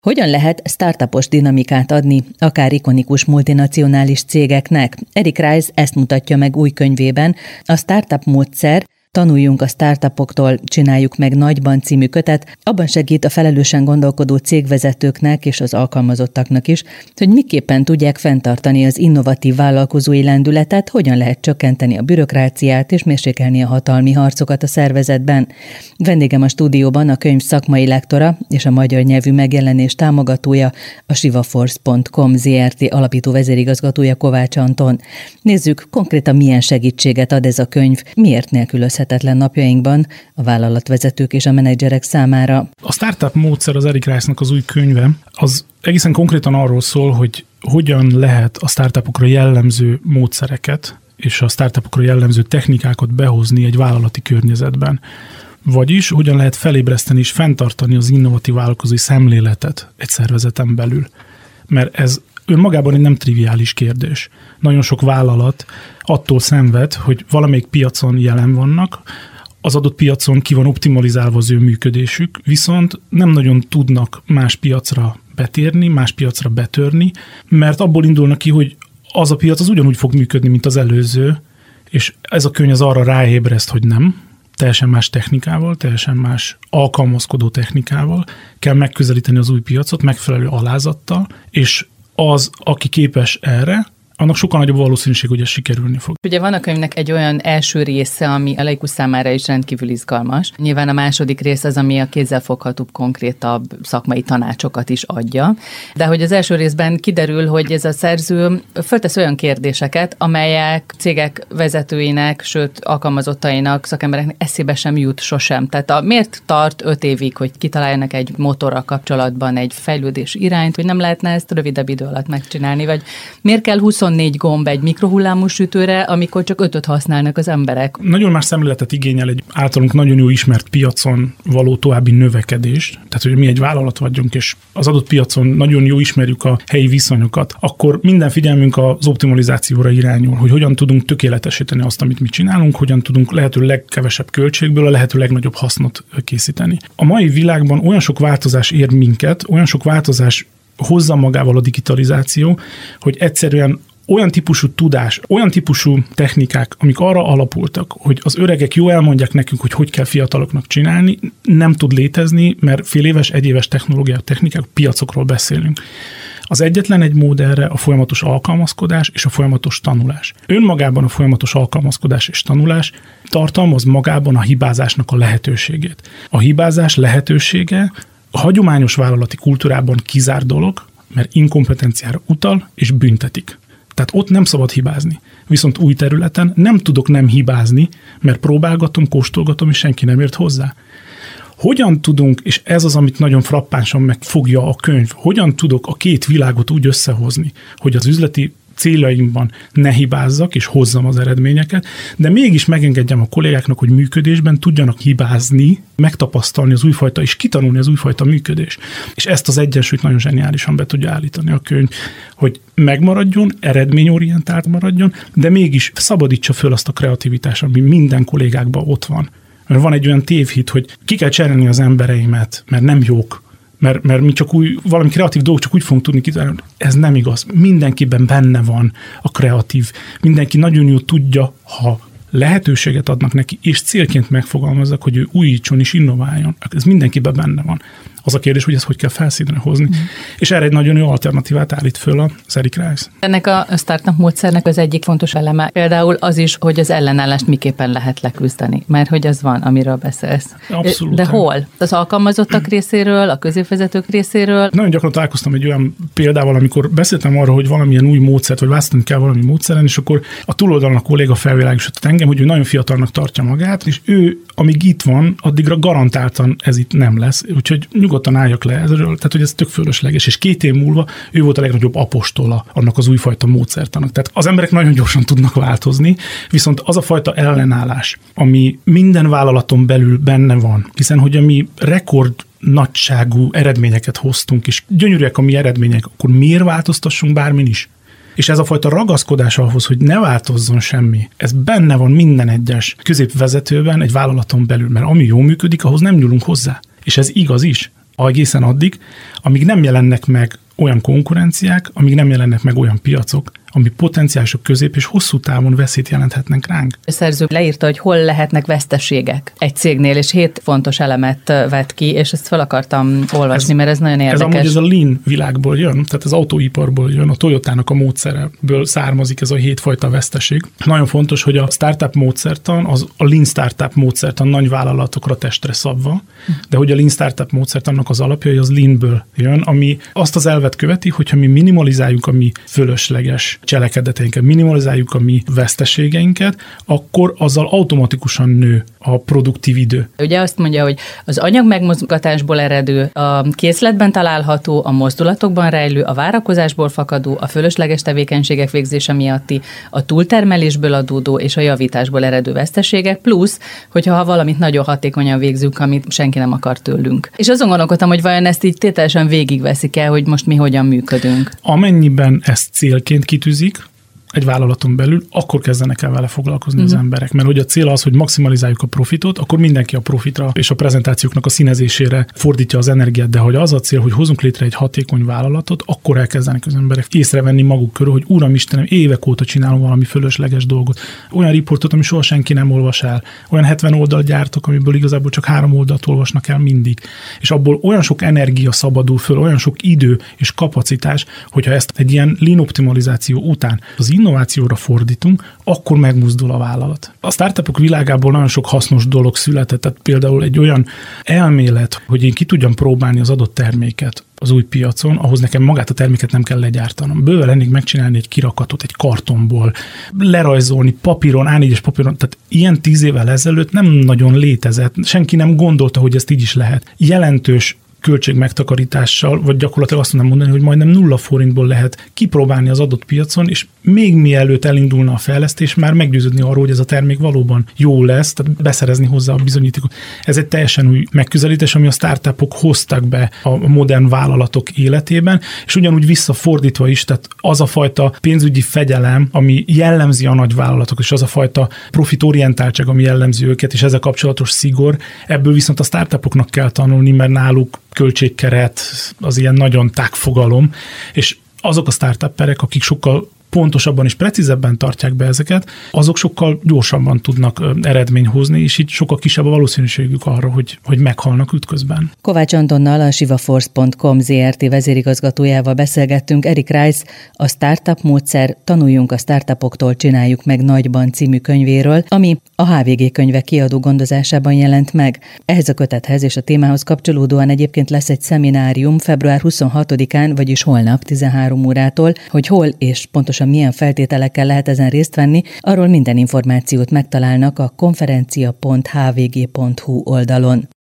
Hogyan lehet startupos dinamikát adni, akár ikonikus multinacionális cégeknek? Eric Rice ezt mutatja meg új könyvében, a Startup módszer, Tanuljunk a startupoktól, csináljuk meg nagyban című kötet, abban segít a felelősen gondolkodó cégvezetőknek és az alkalmazottaknak is, hogy miképpen tudják fenntartani az innovatív vállalkozói lendületet, hogyan lehet csökkenteni a bürokráciát és mérsékelni a hatalmi harcokat a szervezetben. Vendégem a stúdióban a könyv szakmai lektora és a magyar nyelvű megjelenés támogatója, a shivaforce.com Zrt. Alapító vezérigazgatója Kovács Anton. Nézzük, konkrétan milyen segítséget ad ez a könyv, miért nélkülözhetetlen napjainkban a vállalatvezetők és a menedzserek számára. A Startup módszer, az Eric Rice-nak az új könyve, az egészen konkrétan arról szól, hogy hogyan lehet a startupokra jellemző módszereket és a startupokra jellemző technikákat behozni egy vállalati környezetben. Vagyis hogyan lehet felébreszteni és fenntartani az innovatív vállalkozói szemléletet egy szervezeten belül. Mert ez önmagában egy nem triviális kérdés. Nagyon sok vállalat attól szenved, hogy valamelyik piacon jelen vannak, az adott piacon ki van optimalizálva az ő működésük, viszont nem nagyon tudnak más piacra betérni, más piacra betörni, mert abból indulnak ki, hogy az a piac az ugyanúgy fog működni, mint az előző, és ez a könyv az arra ráébreszt, hogy nem. Teljesen más technikával, teljesen más alkalmazkodó technikával kell megközelíteni az új piacot, megfelelő alázattal, és az, aki képes erre, annak sokkal nagyobb valószínűség, hogy ez sikerülni fog. Ugye van a könyvnek egy olyan első része, ami a laikus számára is rendkívül izgalmas. Nyilván a második rész az, ami a kézzelfoghatóbb, konkrétabb szakmai tanácsokat is adja. De hogy az első részben kiderül, hogy ez a szerző föltesz olyan kérdéseket, amelyek cégek vezetőinek, sőt alkalmazottainak, szakembereknek eszébe sem jut sosem. Tehát miért tart 5 évig, hogy kitaláljanak egy motorral kapcsolatban egy fejlődés irányt, hogy nem lehetne ezt rövidebb idő alatt megcsinálni, vagy miért kell 24 gomb egy mikrohullámú sütőre, amikor csak 5-öt használnak az emberek. Nagyon más szemléletet igényel egy általunk nagyon jó ismert piacon való további növekedés. Tehát, hogy mi egy vállalat vagyunk, és az adott piacon nagyon jó ismerjük a helyi viszonyokat, akkor minden figyelmünk az optimalizációra irányul, hogy hogyan tudunk tökéletesíteni azt, amit mi csinálunk, hogyan tudunk lehető legkevesebb költségből a lehető legnagyobb hasznot készíteni. A mai világban olyan sok változás ér minket, olyan sok változás hozza magával a digitalizáció, hogy egyszerűen olyan típusú tudás, olyan típusú technikák, amik arra alapultak, hogy az öregek jól elmondják nekünk, hogy kell fiataloknak csinálni, nem tud létezni, mert fél éves, egyéves technikák, piacokról beszélünk. Az egyetlen egy mód erre a folyamatos alkalmazkodás és a folyamatos tanulás. Önmagában a folyamatos alkalmazkodás és tanulás tartalmaz magában a hibázásnak a lehetőségét. A hibázás lehetősége a hagyományos vállalati kultúrában kizárt dolog, mert inkompetenciára utal és büntetik. Tehát ott nem szabad hibázni. Viszont új területen nem tudok nem hibázni, mert próbálgatom, kóstolgatom, és senki nem ért hozzá. Hogyan tudunk, és ez az, amit nagyon frappánsan megfogja a könyv, hogyan tudok a két világot úgy összehozni, hogy az üzleti céljaimban ne hibázzak, és hozzam az eredményeket, de mégis megengedjem a kollégáknak, hogy működésben tudjanak hibázni, megtapasztalni az újfajta, és kitanulni az újfajta működés. És ezt az egyensúlyt nagyon zseniálisan be tudja állítani a könyv, hogy megmaradjon, eredményorientált maradjon, de mégis szabadítsa föl azt a kreativitást, ami minden kollégákban ott van. Mert van egy olyan tévhit, hogy ki kell cserélni az embereimet, mert nem jók, mert mi csak valami kreatív dolgok csak úgy fogunk tudni kitalálni. Ez nem igaz. Mindenkiben benne van a kreatív. Mindenki nagyon jól tudja, ha lehetőséget adnak neki, és célként megfogalmazzak, hogy ő újítson és innováljon. Ez mindenkiben benne van. Az a kérdés, hogy ezt hogy kell felszínre hozni. És erre egy nagyon jó alternatívát állít föl az Eric Rice. Ennek a startup módszernek az egyik fontos eleme például az is, hogy az ellenállást miképpen lehet leküzdeni. Mert hogy az van, amiről beszélsz. Abszolút. De hol? Az alkalmazottak részéről, a középvezetők részéről? Nagyon gyakran találkoztam egy olyan példával, amikor beszéltem arról, hogy valamilyen új módszert, vagy választani kell valami módszeren, és akkor a túloldalon a kolléga felvilágosított engem, hogy ő nagyon fiatalnak tartja magát, és ő, amíg itt van, addigra garantáltan ez itt nem lesz. Úgyhogy nyugodtan álljak le ezről, tehát hogy ez tök fölösleges, és 2 év múlva ő volt a legnagyobb apostola annak az újfajta módszertanak. Tehát az emberek nagyon gyorsan tudnak változni, viszont az a fajta ellenállás, ami minden vállalaton belül benne van, hiszen hogy a mi rekord nagyságú eredményeket hoztunk, és gyönyörűek a mi eredmények, akkor miért változtassunk bármin is? És ez a fajta ragaszkodás ahhoz, hogy ne változzon semmi, ez benne van minden egyes középvezetőben, egy vállalaton belül, mert ami jól működik, ahhoz nem nyúlunk hozzá. És ez igaz is. egészen addig, amíg nem jelennek meg olyan konkurenciák, amíg nem jelennek meg olyan piacok, ami potenciálisok közép és hosszú távon veszélyt jelenthetnek ránk. A szerző leírta, hogy hol lehetnek veszteségek egy cégnél, és 7 fontos elemet vett ki, és ezt fel akartam olvasni, mert ez nagyon érdekes. Ez a lean világból jön, tehát az autóiparból jön, a Toyotának a módszereből származik ez a 7 fajta veszteség. Nagyon fontos, hogy a startup módszertan, a lean startup módszertan nagy vállalatokra testre szabva, de hogy a lean startup módszertannak az alapja, az leanből jön, ami azt az elvet követi, hogyha mi minimalizáljuk a mi fölösleges cselekedeteinket, minimalizáljuk a mi veszteségeinket, akkor azzal automatikusan nő a produktív idő. Ugye azt mondja, hogy az anyag megmozgatásból eredő, a készletben található, a mozdulatokban rejlő, a várakozásból fakadó, a fölösleges tevékenységek végzése miatti, a túltermelésből adódó és a javításból eredő veszteségek, plusz, hogyha valamit nagyon hatékonyan végzünk, amit senki nem akar tőlünk. És azon gondolkodtam, hogy vajon ezt így tételesen végigveszik el, hogy most mi hogyan működünk. Amennyiben ezt célként kitűzik egy vállalaton belül, akkor kezdenek el vele foglalkozni az emberek. Mert hogy a cél az, hogy maximalizáljuk a profitot, akkor mindenki a profitra és a prezentációknak a színezésére fordítja az energiát, de hogy az a cél, hogy hozunk létre egy hatékony vállalatot, akkor elkezdenek az emberek észrevenni maguk körül, hogy Uram Istenem, évek óta csinálom valami fölösleges dolgot. Olyan riportot, ami soha senki nem olvas el. Olyan 70 oldalt gyártok, amiből igazából csak 3 oldalt olvasnak el mindig. És abból olyan sok energia szabadul föl, olyan sok idő és kapacitás, hogyha ezt egy ilyen lean optimalizáció után az innovációra fordítunk, akkor megmozdul a vállalat. A startupok világából nagyon sok hasznos dolog született, tehát például egy olyan elmélet, hogy én ki tudjam próbálni az adott terméket az új piacon, ahhoz nekem magát a terméket nem kell legyártanom. Bőven lennék megcsinálni egy kirakatot egy kartonból, lerajzolni papíron, A4-es papíron, tehát ilyen 10 évvel ezelőtt nem nagyon létezett, senki nem gondolta, hogy ezt így is lehet. Jelentős költségmegtakarítással, vagy gyakorlatilag azt mondom mondani, hogy majdnem 0 forintból lehet kipróbálni az adott piacon, és még mielőtt elindulna a fejlesztés, már meggyőződni arról, hogy ez a termék valóban jó lesz, tehát beszerezni hozzá a bizonyítékot. Ez egy teljesen új megközelítés, ami a startupok hoztak be a modern vállalatok életében, és ugyanúgy visszafordítva is, tehát az a fajta pénzügyi fegyelem, ami jellemzi a nagy vállalatok, és az a fajta profitorientáltság, ami jellemzi őket, és ezzel kapcsolatos szigor, ebből viszont a startupoknak kell tanulni, mert náluk költségkeret az ilyen nagyon tág fogalom, és azok a startupperek, akik sokkal pontosabban és precízebben tartják be ezeket, azok sokkal gyorsabban tudnak eredményt hozni, és így sokkal kisebb a valószínűségük arra, hogy meghalnak útközben. Kovács Antonnal, a sivaforce.com Zrt. Vezérigazgatójával beszélgettünk. Erik Rice a Startup módszer Tanuljunk a startupoktól, csináljuk meg nagyban című könyvéről, ami a HVG Könyvek kiadó gondozásában jelent meg. Ehhez a kötethez és a témához kapcsolódóan egyébként lesz egy szeminárium február 26-án, vagyis holnap 13 órától, hogy hol és pontosan milyen feltételekkel lehet ezen részt venni, arról minden információt megtalálnak a konferencia.hvg.hu oldalon.